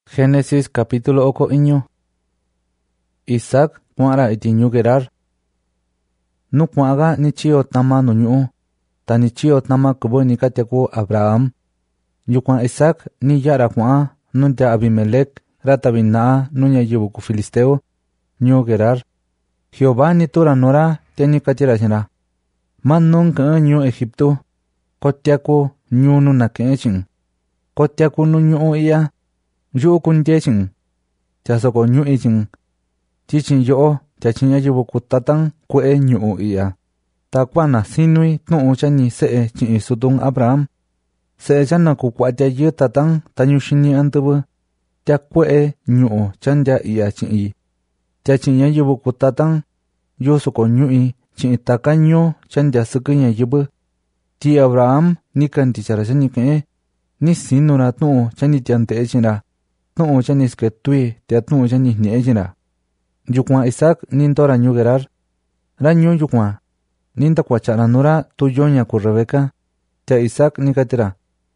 Génesis capítulo 9. Isaac kuara itiñu Gerar. Nu kuaga ni chio tama no nyu. Ta ni chio tama kubo ni kateku Abraham. Yukwa Isaac ni yara kwa nunta Abimelech ratabina nunya yubu ku Filisteo nyu Gerar. Jehová ni tura nora teni katira jina. Man nun ka nyu Egipto. Kotiaku nyu nuna kechin. Kotiaku nu nyu iya. Yu kun jechin. Chasoko nyu ichin. Chichin yo chachin yubu ku tatang kue nyu iya. Takwana sinui tu chani se chin sudung Abraham. Se chana ku kwatya yu tatang tanyu shini antubu. Tia kue nyu chanja iya chin i. Chachin yubu ku tatang. Yo soko nyu i chin takanyo chanja sukunya yubu. Ti Abraham ni kanti charachani ke. Ni sinura tu chani tiante echina. Tu chani sketui tia tu chani ni echina. Yukwa Isaac nintora nyu Gerar. Ra nyu yukwa. Ninta kwachara nura tu yonya ku Rebeka. Tia Isaac ni katira.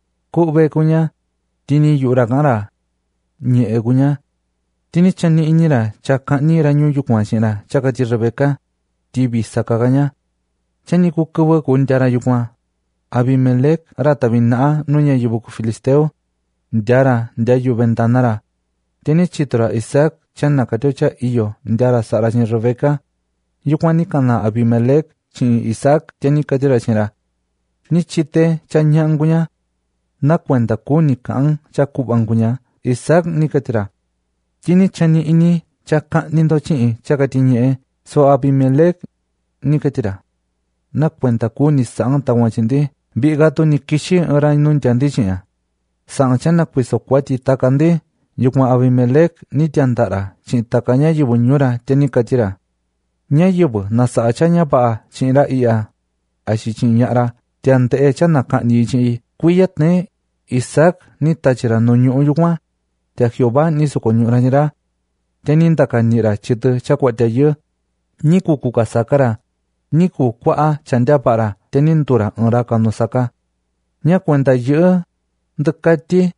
Ku be kunya. Tini yura kara. Nye e kunya. Tini chani inyira chaka ni ra nyu yukwa shina chaka ti Rebeka. Ti bisaka kanya. Chani ku kuwa kuntara yukwa. Abimelech ratabina nunya yubu ku Filisteo. Ndiara ndiayu ventanara. Tini chitura Isaac channa katocha iyo ndiara sarachin Rebeka. Yukwani kana Abimelech chin Isaac tini katira chira. Ni chite chanyangunya. Na cuenta kuni kaan chakubangunya. Isaac ni katira. Tini chani ini chaka nindo chin chakatinye. So Abimelech ni katira. Na cuenta kuni sang tawachindi. Bigato ni kishi ora nun chandi chiya. Sang chana kwiso kwati takandi. Yukma Abimelech ni tiantara. Chin takanya yubu nyura teni katira. Nya yubu nasa achanya paa chinra iya. Ashi chin yara. Tiante echana kani chi. Kuyat ne Isaac ni tachira no nyu yukma. Tia Jehová ni suko nyura nira. Tenin takanira chitu chakwatya yu. Ni kukuka sakara. Ni kukwa chandya para. Tenin tura nra kano saka. Nya cuenta yu. Ndukati.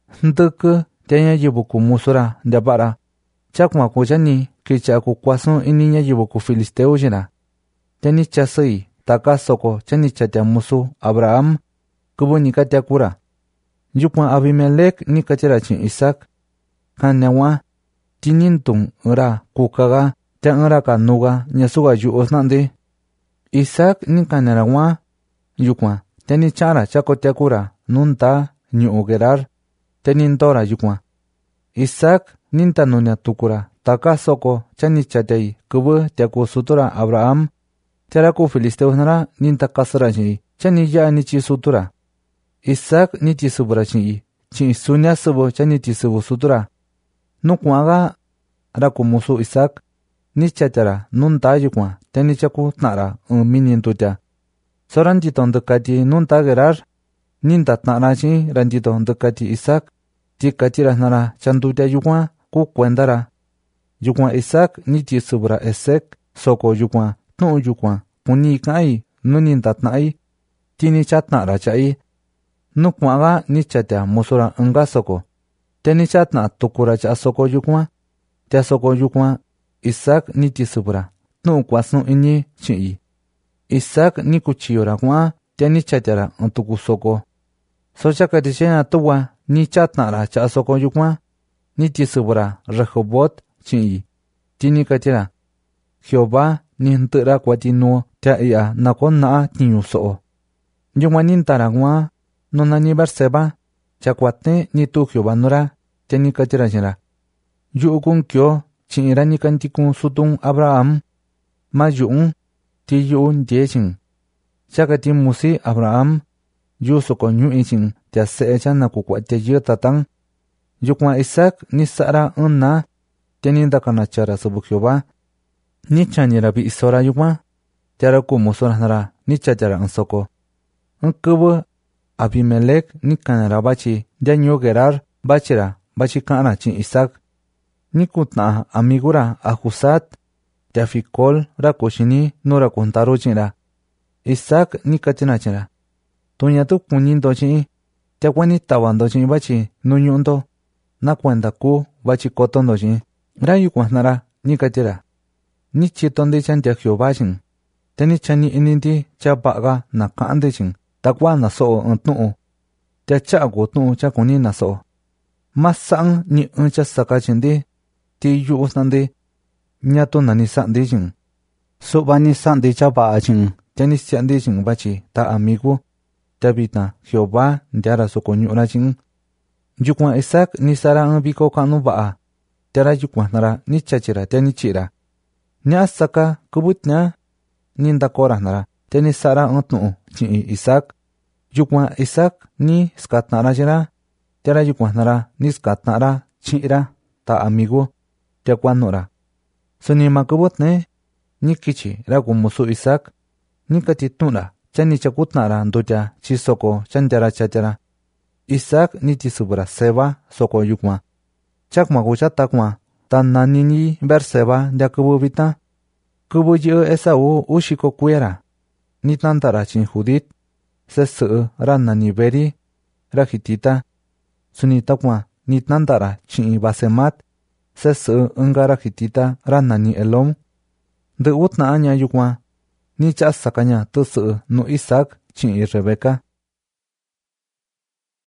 Nduku. Tenya yubu ku musura ndapara. Chakma kuchani kicha ku kwasun ininya yubu ku Filisteo jina. Teni chasui taka soko chani chatya musu Abraham kubu ni katya kura. Yukma Abimelech ni kachira chin Isaac. Kanyawa tinintung ura kukaga tia ura kanuga nyasuga yu osnandi. Isaac ni kanyarawa yukma teni chara chakotya kura nunta nyu Gerar. Tenintora yukma. Isaac ninta nunya tukura. Taka soko chani chatei kubu tiaku sutura Abraham. Tiaraku Filisteo nara ninta kasara chi. Chani ya ni chi sutura. Isaac ni chi subura chi. Chi sunya subu chani chi subu sutura. Nukwaga raku musu Isaac. Ni chatara nunta yukma. Teni chaku tnara minintutia. Soranjito ndukati nunta Gerar. Ninta tnara chi ranjito ndukati Isaac. Ti kachira nara chandutia yukwa ku kuendara. Yukwa Isaac ni ti subra Esek soko yukwa tu yukwa puni kai nuninta tnai. Tini chatnara chai. Nukwaga ni chatia musura nga soko. Teni chatna tukura cha soko yukwa. Tia soko yukwa Isaac ni ti subra. Tu kwasun ini chii. Isaac ni kuchiyora kwa teni chatiara antuku soko. Socha katishena tuwa ni chatnara cha soko yukwa. Ni ti subra Rehobot chii. Tini katira. Jehová ni ntira kwati no tia iya nakon naa tinyu soo. Yukwa nintara kwa nona ni Barseba. Chakwate ni tu Jehová nora teni katira jira. Yukun kyo chira ni kantikun sutung Abraham. Ma yuun ti yuun diechin. Chakati musi Abraham. Yu soko nyu ichin tia seecha na kukwatya yu tatang. Yukwa Isaac ni sara unna. Tenin dakana chara subu Jehová. Ni chanira bi isora yukwa. Tiara ku musura nara ni chachara unsoko. Unkubu Abimelech ni kanara bachi. Dia nyu Gerar bachira bachi kana chin Isaac. Ni kutna amigura Ahuzat. Tia Fikol rakushini nura kuntaro chinra. Isaac ni kachina chinra. Tuña tu kunindo chi. Tia kwani tawando chi bachi nunyundo. na cuenta ku bachi kotondo jin ra yukuanara ni katira ni chitondi chantia Jehová jin teni chani inindi cha baga na kande jin takwa na so ntnu te cha go tu cha kuni na so masang ni cha saka chindi ti yu usnandi nyato nani sandi jin so bani sandi cha ba jin teni sandi jin bachi ta amigo Tabita Jehová ndiara so konyura jin yukwan Isaac ni sara ang biko kanu baa tera yukwan nara ni chachira teni chira nya saka kubutnya ni ndakora nara teni sara ntnu chi Isaac yukwan Isaac ni skatnara jira tera yukwan nara ni skatnara chira ta amigo te kwanora suni makubutne ni kichi ra kumusu Isaac ni katitnura chani chakutnara ndoja chisoko chandara chachara Isaac ni tisubra seba soko yukma chakma gucha takma tan nanini ber seba ya kububita kubuji Esau ushiko kuera ni tantara chin Judit sesu ranani beri rajitita suni takma ni tantara chin Basemat sesu ungara hitita ranani Elom de utna anya yukma ni chas sakanya tusu no Isaac chin Rebecca